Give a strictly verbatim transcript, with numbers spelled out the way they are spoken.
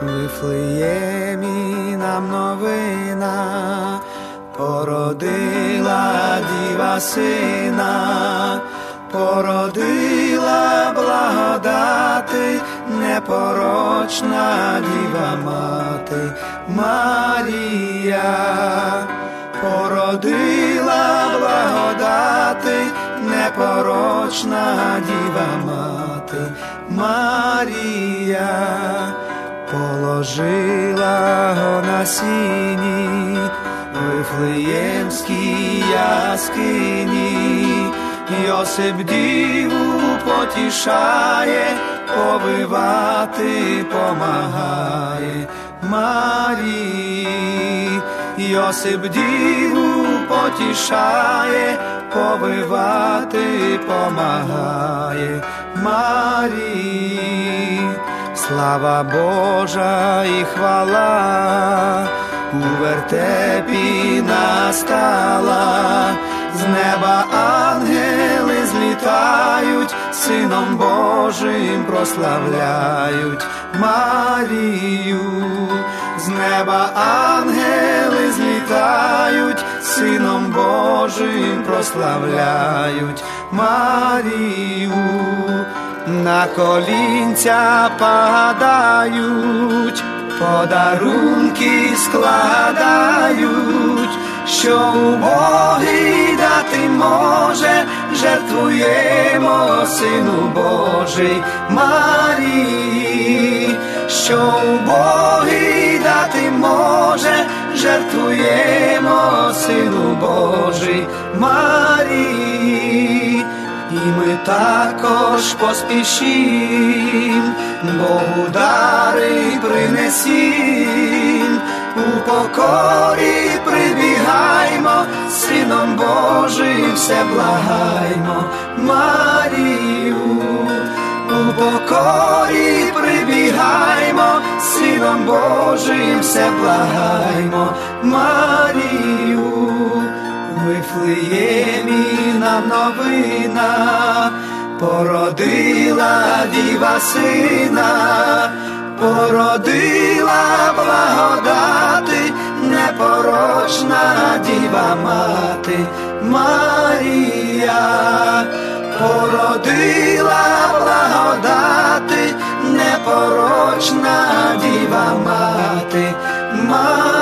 Вифлеємі нам новина, породила діва сина, породила благодати, непорочна діва мати Марія, породила благодати, непорочна діва мати Марія, положила го на сіні в Вифлеємській яскині. Йосип діву потішає, повивати помагає Марії. Йосип діву потішає, повивати помагає Марії. Слава Божа і хвала у вертепі настала, з неба ангели злітають, Сином Божим прославляють Марію. З неба ангели злітають, Сином Божим прославляють Марію. На колінця падають, подарунки складають, що убогий дати може, жертвуємо Сину Божий Марії. Що убогий дати може, жертвуємо Сину Божий Марії. І ми також поспішім, Богу дари принесім, у покорі прибігаймо, Сином Божим все благаймо Марію. У покорі прибігаймо, Сином Божим все благаймо Марію. В Вифлеємі нам новина, породила діва сина, породила благодати, непорочна діва мати Марія. Породила благодати, непорочна діва мати Марія.